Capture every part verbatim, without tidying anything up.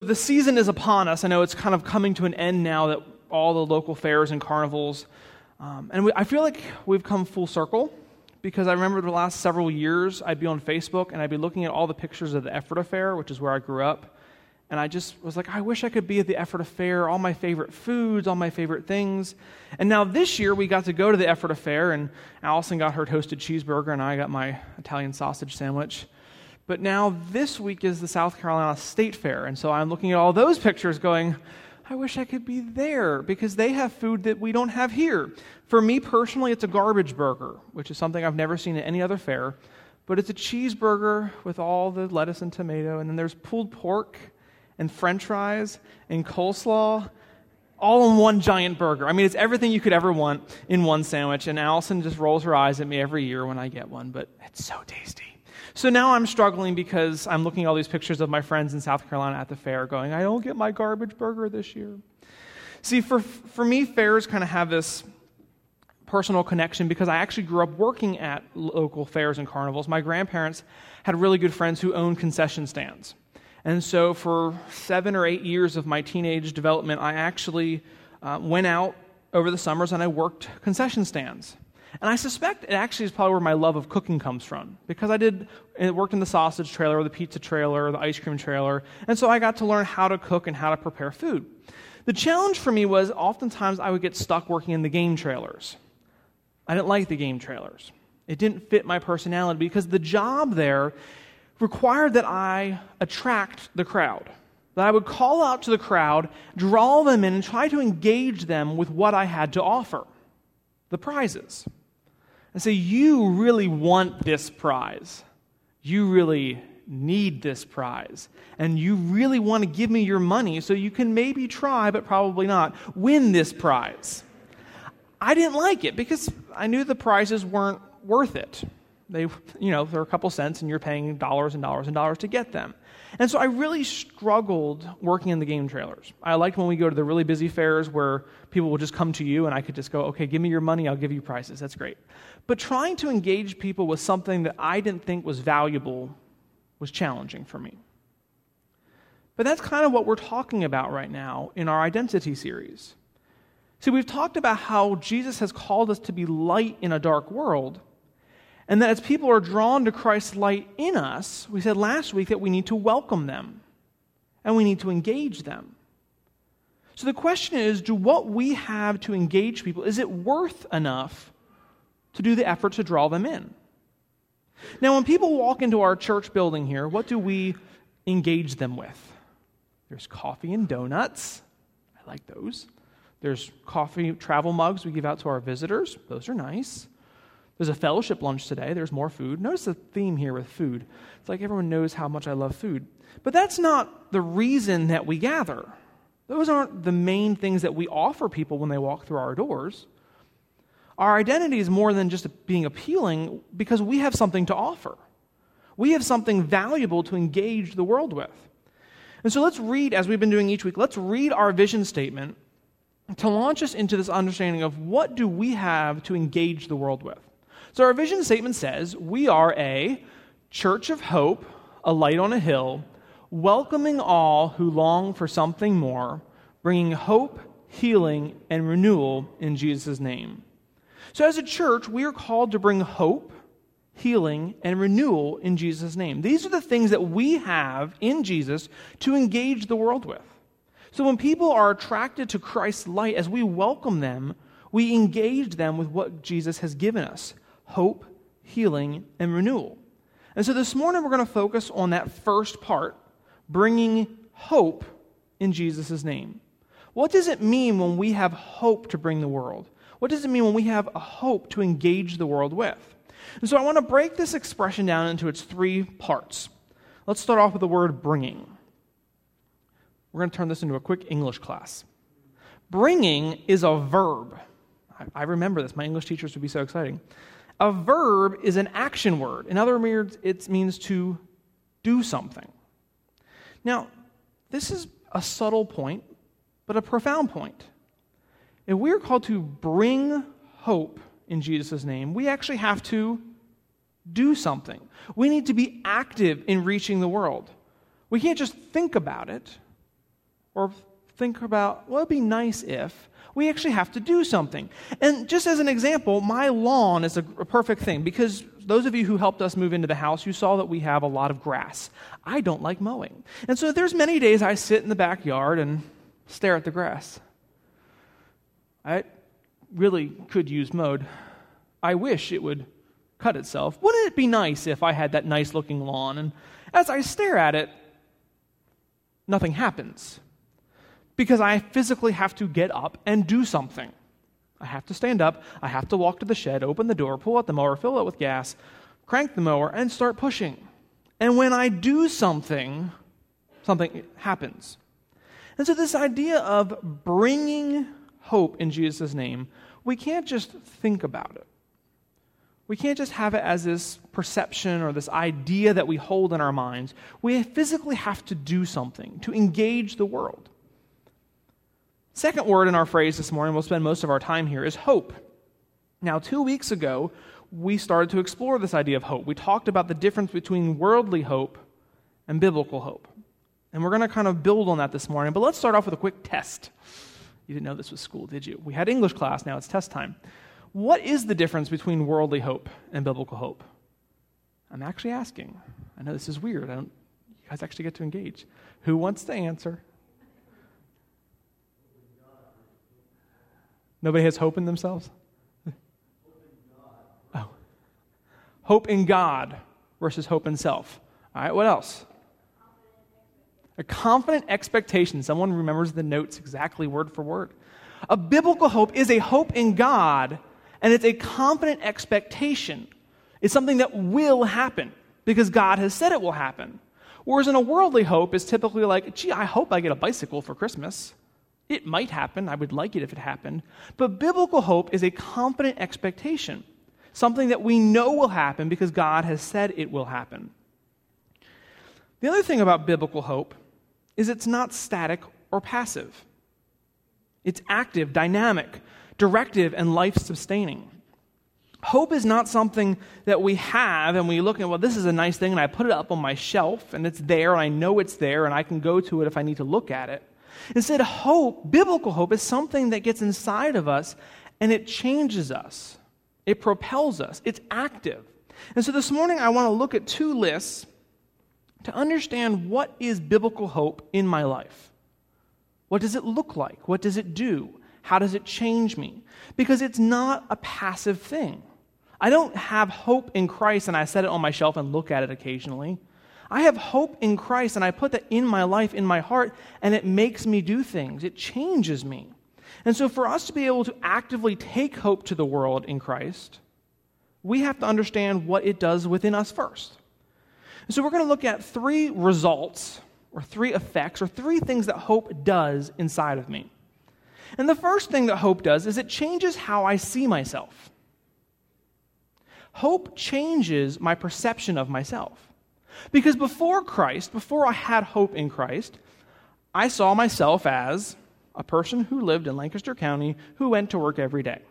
the season is upon us. I know it's kind of coming to an end now that all the local fairs and carnivals, um, and we, I feel like we've come full circle, because I remember the last several years I'd be on Facebook and I'd be looking at all the pictures of the Ephrata Fair, which is where I grew up, and I just was like, I wish I could be at the Ephrata Fair, all my favorite foods, all my favorite things. And now this year we got to go to the Ephrata Fair, and Allison got her toasted cheeseburger and I got my Italian sausage sandwich. But now this week is the South Carolina State Fair, and so I'm looking at all those pictures going, I wish I could be there, because they have food that we don't have here. For me personally, it's a garbage burger, which is something I've never seen at any other fair, but it's a cheeseburger with all the lettuce and tomato, and then there's pulled pork and french fries and coleslaw, all in one giant burger. I mean, it's everything you could ever want in one sandwich, and Allison just rolls her eyes at me every year when I get one, but it's so tasty. So now I'm struggling because I'm looking at all these pictures of my friends in South Carolina at the fair going, I don't get my garbage burger this year. See, for for me, fairs kind of have this personal connection because I actually grew up working at local fairs and carnivals. My grandparents had really good friends who owned concession stands. And so for seven or eight years of my teenage development, I actually uh, went out over the summers and I worked concession stands. And I suspect it actually is probably where my love of cooking comes from, because I did it worked in the sausage trailer, the pizza trailer, the ice cream trailer, and so I got to learn how to cook and how to prepare food. The challenge for me was oftentimes I would get stuck working in the game trailers. I didn't like the game trailers. It didn't fit my personality because the job there required that I attract the crowd, that I would call out to the crowd, draw them in, and try to engage them with what I had to offer, the prizes. And say, you really want this prize. You really need this prize. And you really want to give me your money so you can maybe try, but probably not, win this prize. I didn't like it because I knew the prizes weren't worth it. They, you know, they're a couple cents and you're paying dollars and dollars and dollars to get them. And so I really struggled working in the game trailers. I liked when we go to the really busy fairs where people will just come to you and I could just go, okay, give me your money, I'll give you prizes. That's great. But trying to engage people with something that I didn't think was valuable was challenging for me. But that's kind of what we're talking about right now in our identity series. See, we've talked about how Jesus has called us to be light in a dark world, and that as people are drawn to Christ's light in us, we said last week that we need to welcome them and we need to engage them. So the question is, do what we have to engage people, is it worth enough to do the effort to draw them in? Now, when people walk into our church building here, what do we engage them with? There's coffee and donuts. I like those. There's coffee travel mugs we give out to our visitors. Those are nice. There's a fellowship lunch today. There's more food. Notice the theme here with food. It's like everyone knows how much I love food. But that's not the reason that we gather. Those aren't the main things that we offer people when they walk through our doors. Our identity is more than just being appealing because we have something to offer. We have something valuable to engage the world with. And so let's read, as we've been doing each week, let's read our vision statement to launch us into this understanding of what do we have to engage the world with. So our vision statement says, we are a church of hope, a light on a hill, welcoming all who long for something more, bringing hope, healing, and renewal in Jesus' name. So as a church, we are called to bring hope, healing, and renewal in Jesus' name. These are the things that we have in Jesus to engage the world with. So when people are attracted to Christ's light, as we welcome them, we engage them with what Jesus has given us: hope, healing, and renewal. And so this morning we're going to focus on that first part, bringing hope in Jesus' name. What does it mean when we have hope to bring the world? What does it mean when we have a hope to engage the world with? And so I want to break this expression down into its three parts. Let's start off with the word bringing. We're going to turn this into a quick English class. Bringing is a verb. I, I remember this. My English teachers would be so exciting. A verb is an action word. In other words, it means to do something. Now, this is a subtle point, but a profound point. If we're called to bring hope in Jesus' name, we actually have to do something. We need to be active in reaching the world. We can't just think about it. or think about, well, it'd be nice if, we actually have to do something. And just as an example, my lawn is a, a perfect thing, because those of you who helped us move into the house, you saw that we have a lot of grass. I don't like mowing. And so there's many days I sit in the backyard and stare at the grass. I really could use mowed. I wish it would cut itself. Wouldn't it be nice if I had that nice-looking lawn? And as I stare at it, nothing happens, because I physically have to get up and do something. I have to stand up, I have to walk to the shed, open the door, pull out the mower, fill it with gas, crank the mower, and start pushing. And when I do something, something happens. And so this idea of bringing hope in Jesus' name, we can't just think about it. We can't just have it as this perception or this idea that we hold in our minds. We physically have to do something to engage the world. Second word in our phrase this morning, we'll spend most of our time here, is hope. Now, two weeks ago, we started to explore this idea of hope. We talked about the difference between worldly hope and biblical hope. And we're going to kind of build on that this morning, but let's start off with a quick test. You didn't know this was school, did you? We had English class, now it's test time. What is the difference between worldly hope and biblical hope? I'm actually asking. I know this is weird. I don't, you guys actually get to engage. Who wants to answer? Nobody has hope in themselves? Oh. Hope in God versus hope in self. All right, what else? A confident expectation. Someone remembers the notes exactly word for word. A biblical hope is a hope in God, and it's a confident expectation. It's something that will happen because God has said it will happen. Whereas in a worldly hope is typically like, gee, I hope I get a bicycle for Christmas. It might happen. I would like it if it happened. But biblical hope is a confident expectation, something that we know will happen because God has said it will happen. The other thing about biblical hope is it's not static or passive. It's active, dynamic, directive, and life-sustaining. Hope is not something that we have and we look at, well, this is a nice thing, and I put it up on my shelf, and it's there, and I know it's there, and I can go to it if I need to look at it. Instead, hope, biblical hope, is something that gets inside of us, and it changes us. It propels us. It's active. And so this morning, I want to look at two lists to understand what is biblical hope in my life. What does it look like? What does it do? How does it change me? Because it's not a passive thing. I don't have hope in Christ and I set it on my shelf and look at it occasionally. I have hope in Christ and I put that in my life, in my heart, and it makes me do things. It changes me. And so for us to be able to actively take hope to the world in Christ, we have to understand what it does within us first. And so we're going to look at three results or three effects or three things that hope does inside of me. And the first thing that hope does is it changes how I see myself. Hope changes my perception of myself. Because before Christ, before I had hope in Christ, I saw myself as a person who lived in Lancaster County who went to work every day.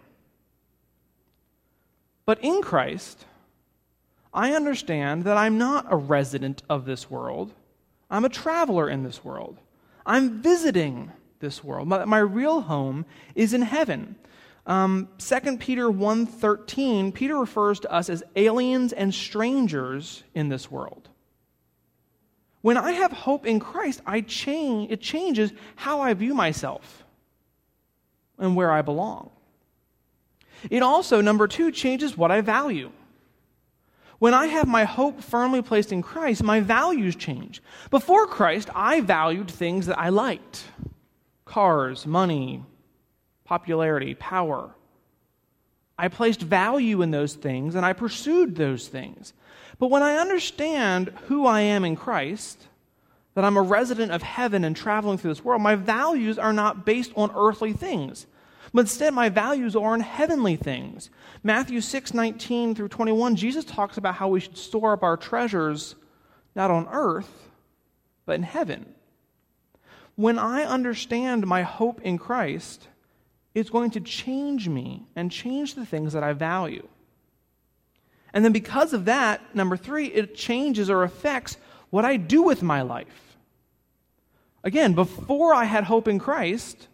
But in Christ, I understand that I'm not a resident of this world. I'm a traveler in this world. I'm visiting this world. My, my real home is in heaven. Um, Second Peter one thirteen, Peter refers to us as aliens and strangers in this world. When I have hope in Christ, I change. It changes how I view myself and where I belong. It also, number two, changes what I value. When I have my hope firmly placed in Christ, my values change. Before Christ, I valued things that I liked. Cars, money, popularity, power. I placed value in those things and I pursued those things. But when I understand who I am in Christ, that I'm a resident of heaven and traveling through this world, my values are not based on earthly things. But instead, my values are on heavenly things. Matthew six nineteen through twenty-one, Jesus talks about how we should store up our treasures not on earth, but in heaven. When I understand my hope in Christ, it's going to change me and change the things that I value. And then because of that, number three, it changes or affects what I do with my life. Again, before I had hope in Christ,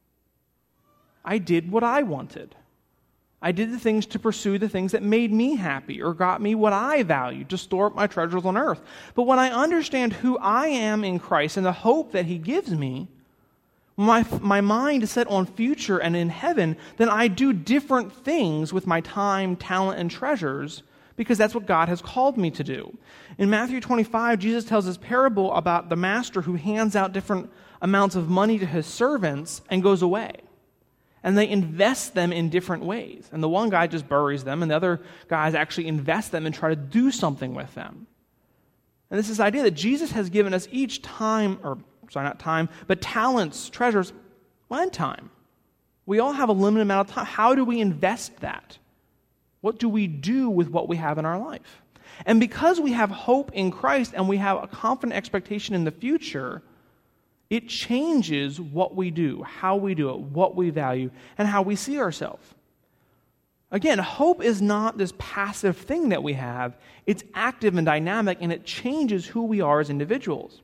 I did what I wanted. I did the things to pursue the things that made me happy or got me what I valued, to store up my treasures on earth. But when I understand who I am in Christ and the hope that he gives me, when my, my mind is set on future and in heaven, then I do different things with my time, talent, and treasures because that's what God has called me to do. In Matthew twenty-five, Jesus tells this parable about the master who hands out different amounts of money to his servants and goes away. And they invest them in different ways. And the one guy just buries them, and the other guys actually invest them and try to do something with them. And this is this idea that Jesus has given us each time, or sorry, not time, but talents, treasures, and time. We all have a limited amount of time. How do we invest that? What do we do with what we have in our life? And because we have hope in Christ and we have a confident expectation in the future, it changes what we do, how we do it, what we value, and how we see ourselves. Again, hope is not this passive thing that we have. It's active and dynamic, and it changes who we are as individuals.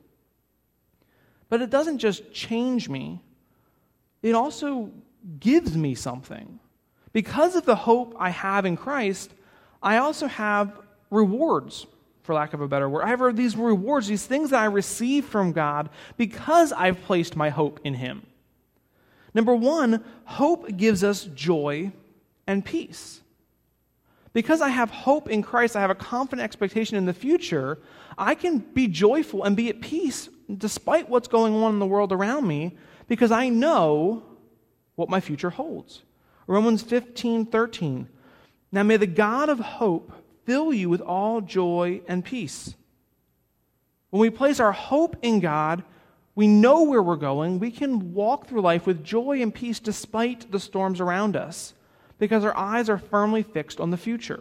But it doesn't just change me. It also gives me something. Because of the hope I have in Christ, I also have rewards, for lack of a better word. I have these rewards, these things that I receive from God because I've placed my hope in him. Number one, hope gives us joy and peace. Because I have hope in Christ, I have a confident expectation in the future, I can be joyful and be at peace despite what's going on in the world around me because I know what my future holds. Romans fifteen thirteen. Now may the God of hope fill you with all joy and peace. When we place our hope in God, we know where we're going. We can walk through life with joy and peace despite the storms around us because our eyes are firmly fixed on the future.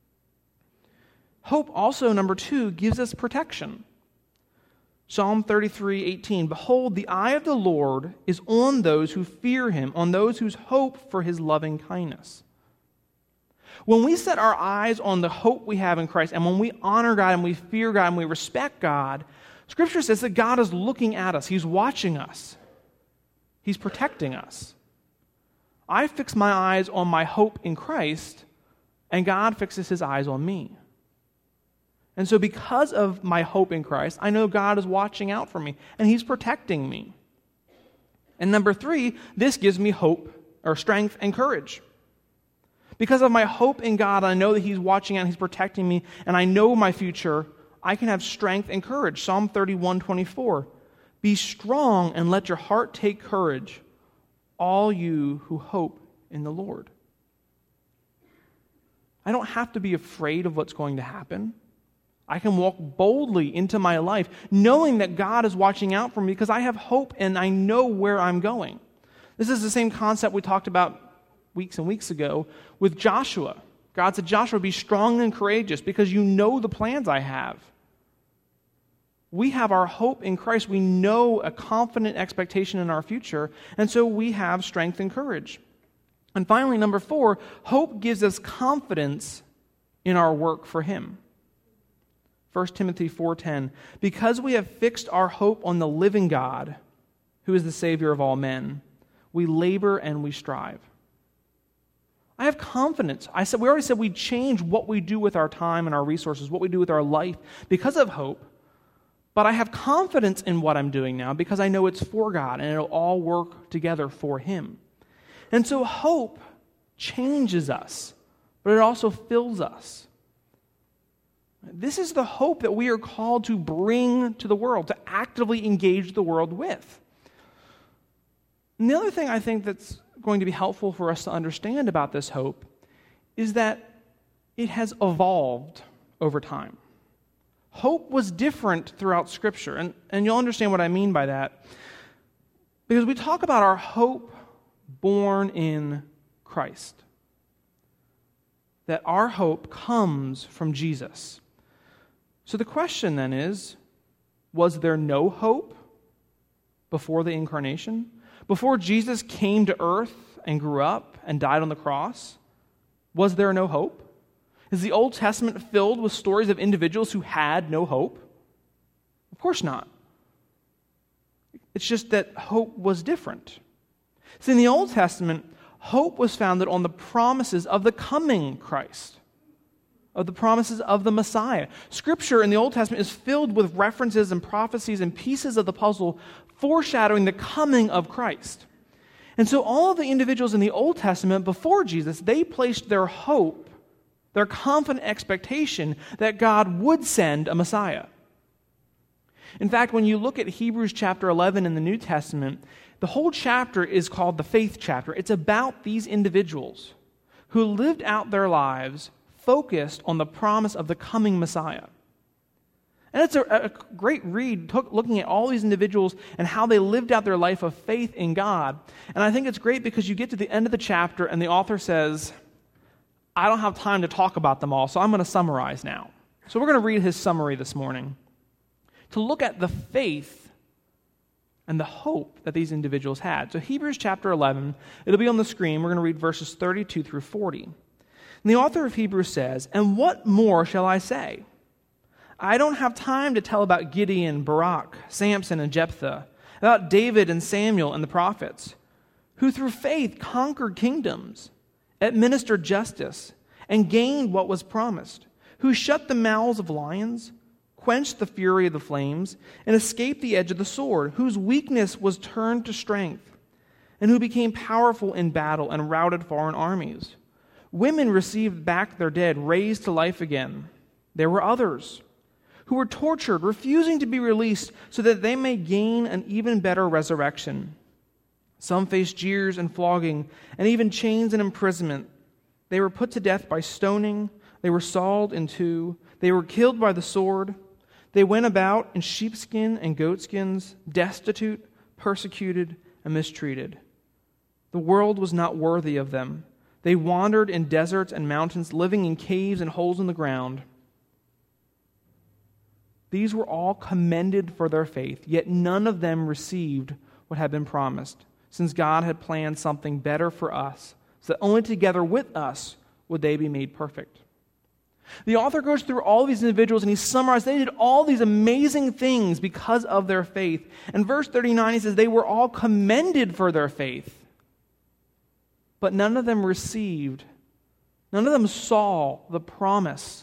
Hope also, number two, gives us protection. Psalm thirty-three eighteen. Behold, the eye of the Lord is on those who fear him, on those whose hope for his loving kindness. When we set our eyes on the hope we have in Christ, and when we honor God and we fear God and we respect God, Scripture says that God is looking at us. He's watching us. He's protecting us. I fix my eyes on my hope in Christ, and God fixes his eyes on me. And so because of my hope in Christ, I know God is watching out for me, and he's protecting me. And number three, this gives me hope, or strength and courage. Because of my hope in God, I know that he's watching out, he's protecting me, and I know my future, I can have strength and courage. Psalm thirty-one twenty-four. Be strong and let your heart take courage, all you who hope in the Lord. I don't have to be afraid of what's going to happen. I can walk boldly into my life, knowing that God is watching out for me because I have hope and I know where I'm going. This is the same concept we talked about weeks and weeks ago with Joshua. God said, Joshua, be strong and courageous because you know the plans I have. We have our hope in Christ. We know a confident expectation in our future, and so we have strength and courage. And finally, number four, hope gives us confidence in our work for him. First Timothy four ten, because we have fixed our hope on the living God, who is the Savior of all men, we labor and we strive. I have confidence. I said we already said we change what we do with our time and our resources, what we do with our life because of hope. But I have confidence in what I'm doing now because I know it's for God and it'll all work together for him. And so hope changes us, but it also fills us. This is the hope that we are called to bring to the world, to actively engage the world with. And the other thing I think that's going to be helpful for us to understand about this hope is that it has evolved over time. Hope was different throughout Scripture, and, and you'll understand what I mean by that. Because we talk about our hope born in Christ. That our hope comes from Jesus. So the question then is, was there no hope before the incarnation? Before Jesus came to earth and grew up and died on the cross, was there no hope? Is the Old Testament filled with stories of individuals who had no hope? Of course not. It's just that hope was different. See, in the Old Testament, hope was founded on the promises of the coming Christ, of the promises of the Messiah. Scripture in the Old Testament is filled with references and prophecies and pieces of the puzzle foreshadowing the coming of Christ. And so all of the individuals in the Old Testament before Jesus, they placed their hope, their confident expectation that God would send a Messiah. In fact, when you look at Hebrews chapter eleven in the New Testament, the whole chapter is called the faith chapter. It's about these individuals who lived out their lives focused on the promise of the coming Messiah. And it's a, a great read, took, looking at all these individuals and how they lived out their life of faith in God. And I think it's great because you get to the end of the chapter and the author says, I don't have time to talk about them all, so I'm going to summarize now. So we're going to read his summary this morning to look at the faith and the hope that these individuals had. So Hebrews chapter eleven, it'll be on the screen. We're going to read verses thirty-two through forty. And the author of Hebrews says, "And what more shall I say? I don't have time to tell about Gideon, Barak, Samson, and Jephthah, about David and Samuel and the prophets, who through faith conquered kingdoms, administered justice, and gained what was promised, who shut the mouths of lions, quenched the fury of the flames, and escaped the edge of the sword, whose weakness was turned to strength, and who became powerful in battle and routed foreign armies. Women received back their dead, raised to life again. There were others who were tortured, refusing to be released so that they may gain an even better resurrection. Some faced jeers and flogging, and even chains and imprisonment. They were put to death by stoning. They were sawed in two. They were killed by the sword. They went about in sheepskin and goatskins, destitute, persecuted, and mistreated. The world was not worthy of them. They wandered in deserts and mountains, living in caves and holes in the ground. These were all commended for their faith, yet none of them received what had been promised, since God had planned something better for us, so that only together with us would they be made perfect." The author goes through all these individuals and he summarized they did all these amazing things because of their faith. And verse thirty-nine, he says they were all commended for their faith, but none of them received, none of them saw the promise.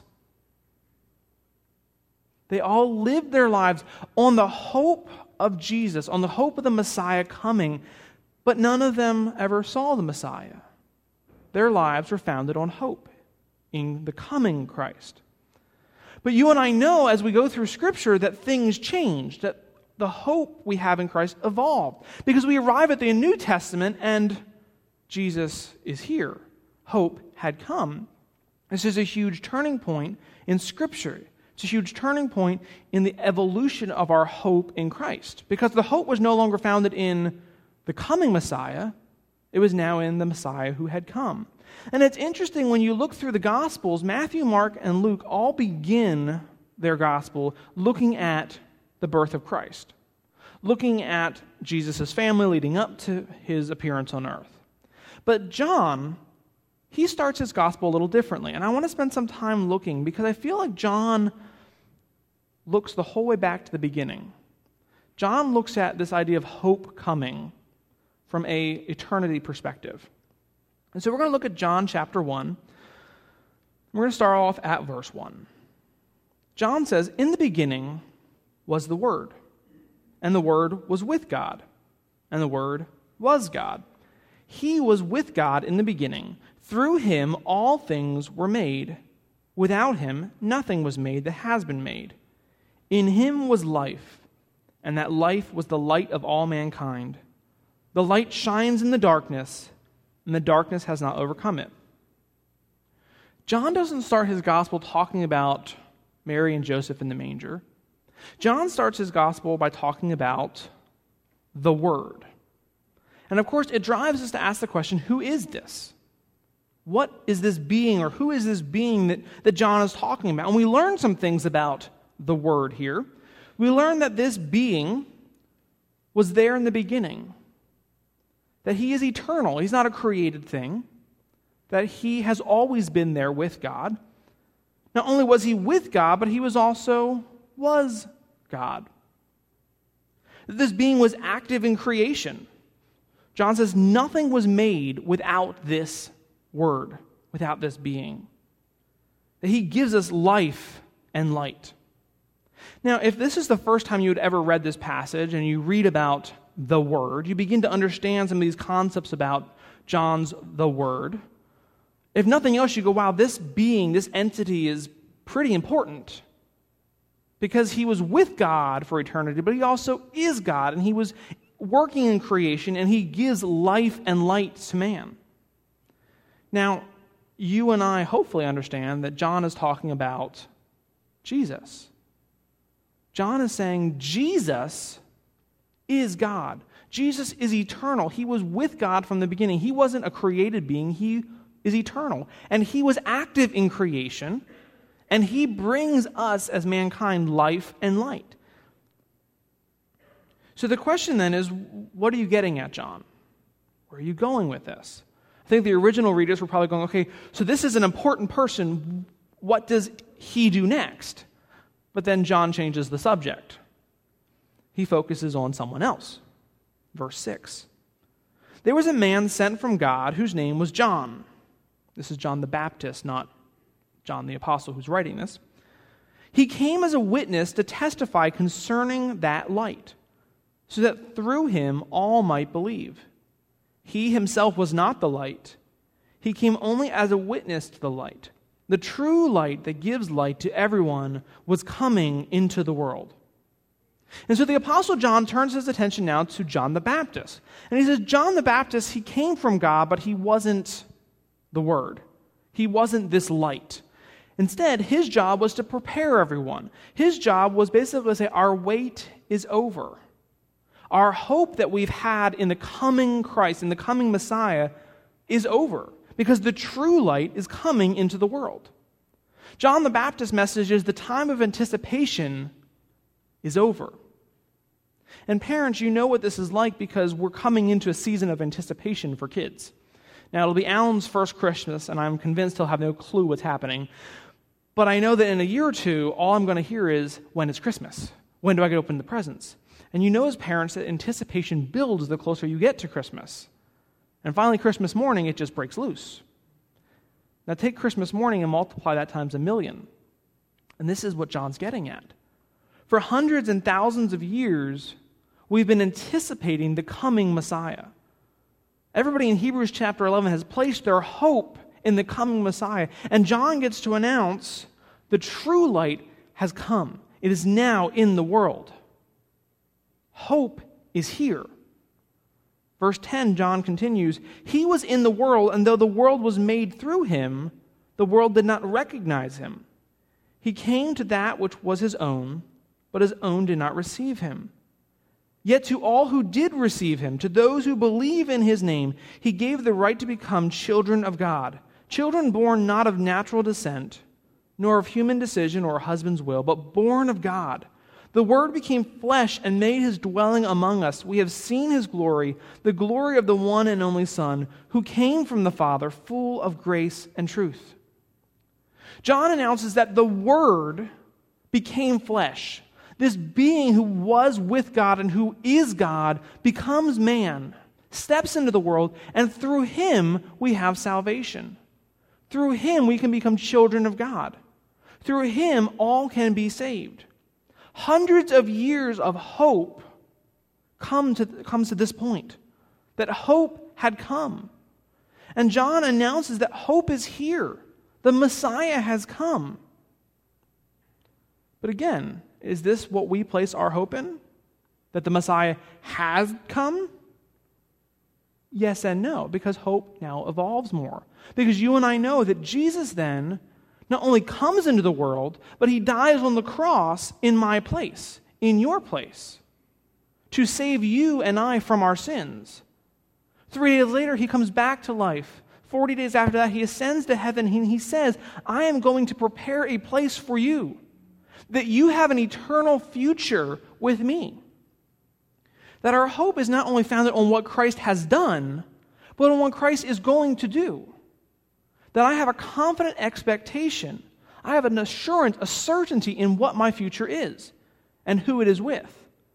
They all lived their lives on the hope of Jesus, on the hope of the Messiah coming, but none of them ever saw the Messiah. Their lives were founded on hope in the coming Christ. But you and I know as we go through Scripture that things change, that the hope we have in Christ evolved. Because we arrive at the New Testament and Jesus is here. Hope had come. This is a huge turning point in Scripture. It's a huge turning point in the evolution of our hope in Christ. Because the hope was no longer founded in the coming Messiah. It was now in the Messiah who had come. And it's interesting when you look through the Gospels, Matthew, Mark, and Luke all begin their Gospel looking at the birth of Christ, looking at Jesus' family leading up to his appearance on earth. But John, he starts his Gospel a little differently. And I want to spend some time looking because I feel like John looks the whole way back to the beginning. John looks at this idea of hope coming from a eternity perspective. And so we're going to look at John chapter one. We're going to start off at verse one. John says, "In the beginning was the Word, and the Word was with God, and the Word was God. He was with God in the beginning. Through him all things were made. Without him nothing was made that has been made. In him was life, and that life was the light of all mankind. The light shines in the darkness, and the darkness has not overcome it." John doesn't start his gospel talking about Mary and Joseph in the manger. John starts his gospel by talking about the Word. And of course, it drives us to ask the question, who is this? What is this being, or who is this being that, that John is talking about? And we learn some things about the Word here. We learn that this being was there in the beginning, that he is eternal. He's not a created thing, that he has always been there with God. Not only was he with God, but he was also was God. that this being was active in creation. John says nothing was made without this word, without this being. That he gives us life and light. Now, if this is the first time you had ever read this passage and you read about the Word, you begin to understand some of these concepts about John's the Word. If nothing else, you go, wow, this being, this entity is pretty important because he was with God for eternity, but he also is God, and he was working in creation, and he gives life and light to man. Now, you and I hopefully understand that John is talking about Jesus. John is saying Jesus is God. Jesus is eternal. He was with God from the beginning. He wasn't a created being. He is eternal. And he was active in creation, and he brings us as mankind life and light. So the question then is, what are you getting at, John? Where are you going with this? I think the original readers were probably going, okay, so this is an important person. What does he do next? But then John changes the subject. He focuses on someone else. Verse six. There was a man sent from God whose name was John. This is John the Baptist, not John the Apostle who's writing this. He came as a witness to testify concerning that light, so that through him all might believe. He himself was not the light. He came only as a witness to the light. The true light that gives light to everyone was coming into the world. And so the Apostle John turns his attention now to John the Baptist. And he says, John the Baptist, he came from God, but he wasn't the Word. He wasn't this light. Instead, his job was to prepare everyone. His job was basically to say, our wait is over. Our hope that we've had in the coming Christ, in the coming Messiah, is over, because the true light is coming into the world. John the Baptist's message is the time of anticipation is over. And parents, you know what this is like because we're coming into a season of anticipation for kids. Now, it'll be Alan's first Christmas, and I'm convinced he'll have no clue what's happening. But I know that in a year or two, all I'm going to hear is, when is Christmas? When do I get to open the presents? And you know as parents that anticipation builds the closer you get to Christmas. And finally, Christmas morning, it just breaks loose. Now take Christmas morning and multiply that times a million. And this is what John's getting at. For hundreds and thousands of years, we've been anticipating the coming Messiah. Everybody in Hebrews chapter eleven has placed their hope in the coming Messiah. And John gets to announce the true light has come. It is now in the world. Hope is here. Verse ten, John continues, he was in the world, and though the world was made through him, the world did not recognize him. He came to that which was his own, but his own did not receive him. Yet to all who did receive him, to those who believe in his name, he gave the right to become children of God, children born not of natural descent, nor of human decision or husband's will, but born of God. The Word became flesh and made his dwelling among us. We have seen his glory, the glory of the one and only Son, who came from the Father, full of grace and truth. John announces that the Word became flesh. This being who was with God and who is God becomes man, steps into the world, and through him we have salvation. Through him we can become children of God. Through him all can be saved. Hundreds of years of hope come to, comes to this point, that hope had come. And John announces that hope is here. The Messiah has come. But again, is this what we place our hope in? That the Messiah has come? Yes and no, because hope now evolves more. Because you and I know that Jesus then not only comes into the world, but he dies on the cross in my place, in your place, to save you and I from our sins. Three days later, he comes back to life. Forty days after that, he ascends to heaven, and he says, I am going to prepare a place for you, that you have an eternal future with me. That our hope is not only founded on what Christ has done, but on what Christ is going to do. That I have a confident expectation. I have an assurance, a certainty in what my future is and who it is with.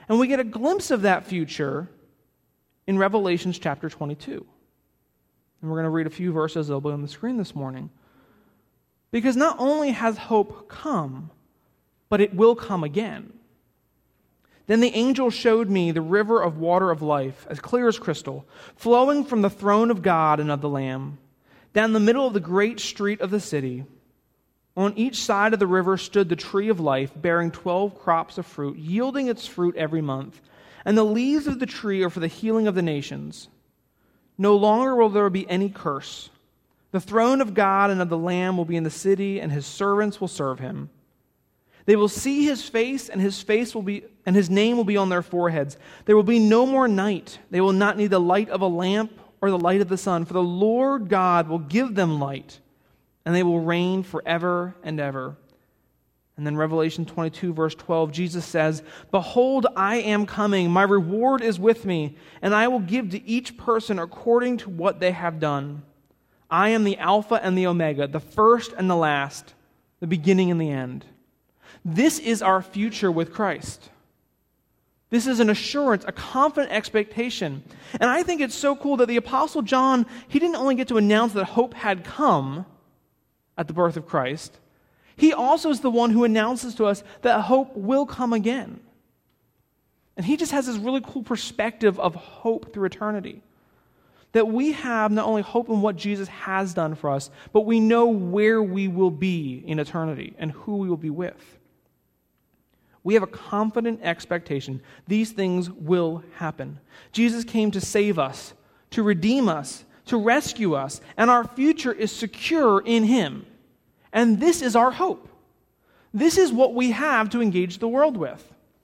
And we get a glimpse of that future in Revelation chapter twenty-two. And we're going to read a few verses that'll be on the screen this morning. Because not only has hope come, but it will come again. Then the angel showed me the river of water of life, as clear as crystal, flowing from the throne of God and of the Lamb, down the middle of the great street of the city. On each side of the river stood the tree of life, bearing twelve crops of fruit, yielding its fruit every month. And the leaves of the tree are for the healing of the nations. No longer will there be any curse. The throne of God and of the Lamb will be in the city, and his servants will serve him. They will see his face, and his face will be, and his name will be on their foreheads. There will be no more night. They will not need the light of a lamp or the light of the sun, for the Lord God will give them light, and they will reign forever and ever. And then Revelation twenty-two, verse twelve, Jesus says, "Behold, I am coming. My reward is with me, and I will give to each person according to what they have done. I am the Alpha and the Omega, the first and the last, the beginning and the end." This is our future with Christ. This is an assurance, a confident expectation. And I think it's so cool that the Apostle John, he didn't only get to announce that hope had come at the birth of Christ, he also is the one who announces to us that hope will come again. And he just has this really cool perspective of hope through eternity. That we have not only hope in what Jesus has done for us, but we know where we will be in eternity and who we will be with. We have a confident expectation. These things will happen. Jesus came to save us, to redeem us, to rescue us, and our future is secure in him. And this is our hope. This is what we have to engage the world with.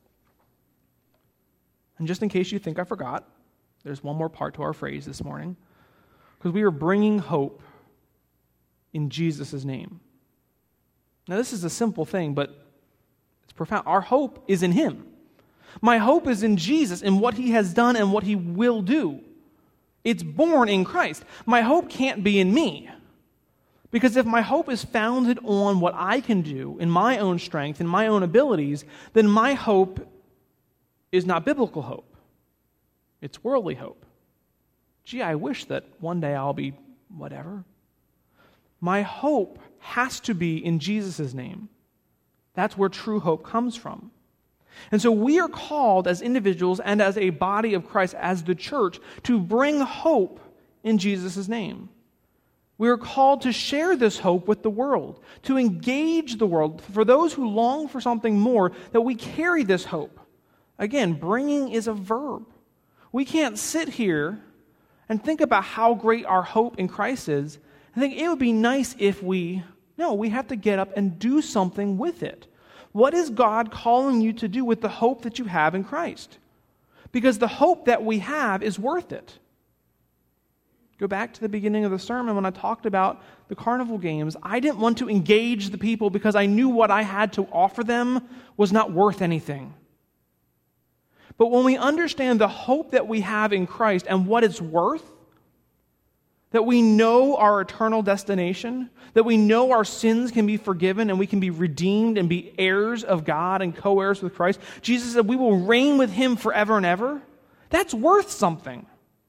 And just in case you think I forgot, there's one more part to our phrase this morning, because we are bringing hope in Jesus' name. Now, this is a simple thing, but it's profound. Our hope is in him. My hope is in Jesus, in what he has done and what he will do. It's born in Christ. My hope can't be in me, because if my hope is founded on what I can do in my own strength, in my own abilities, then my hope is not biblical hope. It's worldly hope. Gee, I wish that one day I'll be whatever. My hope has to be in Jesus' name. That's where true hope comes from. And so we are called as individuals and as a body of Christ, as the church, to bring hope in Jesus' name. We are called to share this hope with the world, to engage the world. For those who long for something more, that we carry this hope. Again, bringing is a verb. We can't sit here and think about how great our hope in Christ is and think it would be nice if we... No, we have to get up and do something with it. What is God calling you to do with the hope that you have in Christ? Because the hope that we have is worth it. Go back to the beginning of the sermon when I talked about the carnival games. I didn't want to engage the people because I knew what I had to offer them was not worth anything. But when we understand the hope that we have in Christ and what it's worth, that we know our eternal destination, that we know our sins can be forgiven and we can be redeemed and be heirs of God and co-heirs with Christ. Jesus said we will reign with him forever and ever. That's worth something.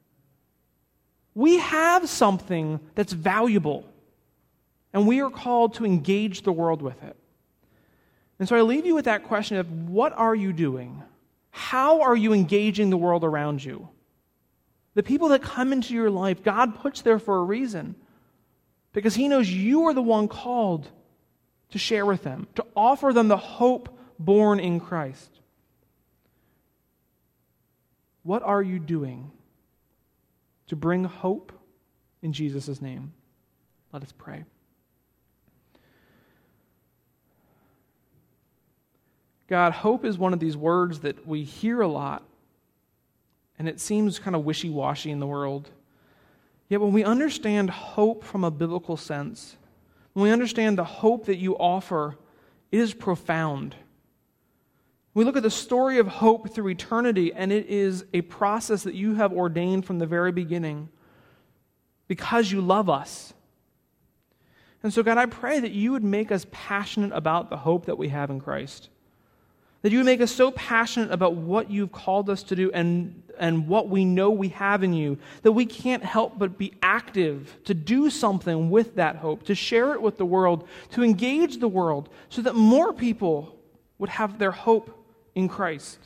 We have something that's valuable, and we are called to engage the world with it. And so I leave you with that question of, what are you doing? How are you engaging the world around you? The people that come into your life, God puts there for a reason, because he knows you are the one called to share with them, to offer them the hope born in Christ. What are you doing to bring hope in Jesus' name? Let us pray. God, hope is one of these words that we hear a lot, and it seems kind of wishy-washy in the world. Yet when we understand hope from a biblical sense, when we understand the hope that you offer, it is profound. We look at the story of hope through eternity, and it is a process that you have ordained from the very beginning because you love us. And so, God, I pray that you would make us passionate about the hope that we have in Christ. That you would make us so passionate about what you've called us to do and, and what we know we have in you, that we can't help but be active to do something with that hope, to share it with the world, to engage the world, so that more people would have their hope in Christ.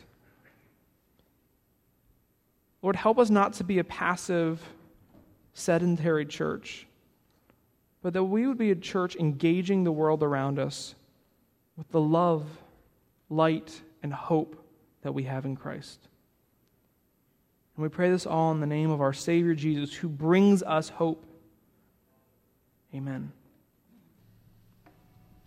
Lord, help us not to be a passive, sedentary church, but that we would be a church engaging the world around us with the love, light, and hope that we have in Christ. And we pray this all in the name of our Savior Jesus, who brings us hope. Amen.